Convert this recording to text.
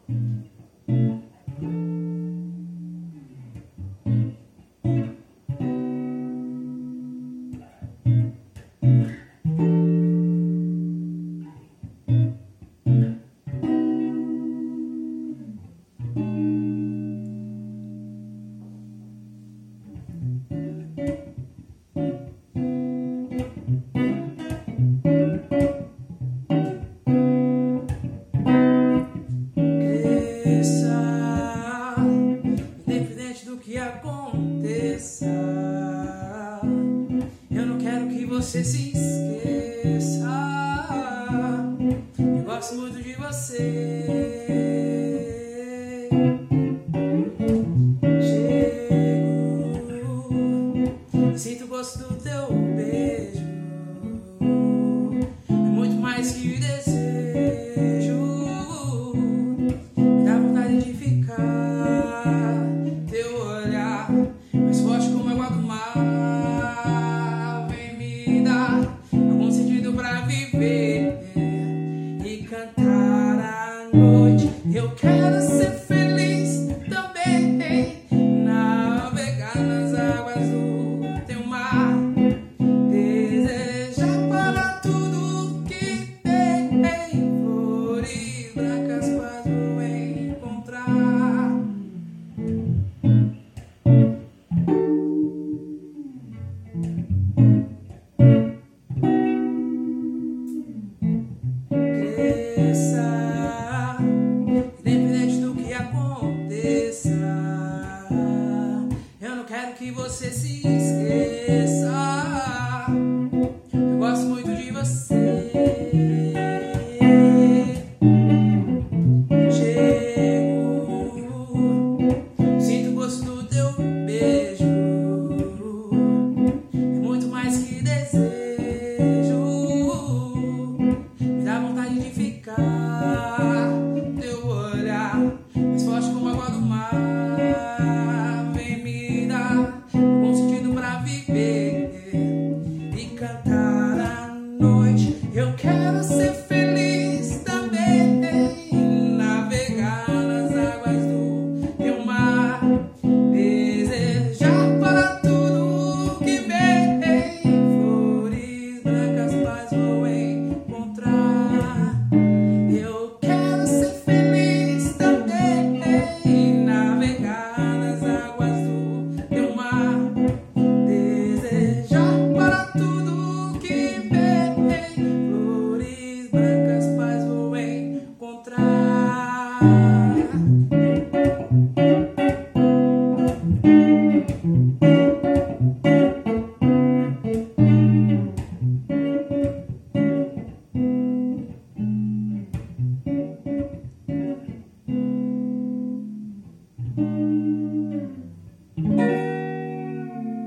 Independente do que aconteça, eu não quero que você se esqueça. Eu gosto muito de você. Chego, sinto o gosto do teu beijo. É muito mais que desejo. Me dá vontade de ficar. Teu olhar mais forte como a água do mar. Vem me dar algum sentido pra viver e cantar à noite. Eu quero ser feliz também, navegar nas águas do teu mar, desejar para tudo que tem, flores brancas paz vou encontrar. Cresça, independente do que aconteça, eu não quero que você se esqueça. Eu gosto muito de você. Chego, sinto o gosto do teu beijo. É muito mais que desejo. Me dá vontade de ficar. Teu olhar mais forte como a água do mar. Vem me dar algum sentido pra viver e cantar à noite. Eu quero ser feliz também, navegar nas águas do teu mar, desejar para tudo que vem, flores brancas paz vou encontrar. Eu quero ser feliz também, navegar nas águas do teu mar, desejar para tudo que vem, flores brancas paz vou encontrar.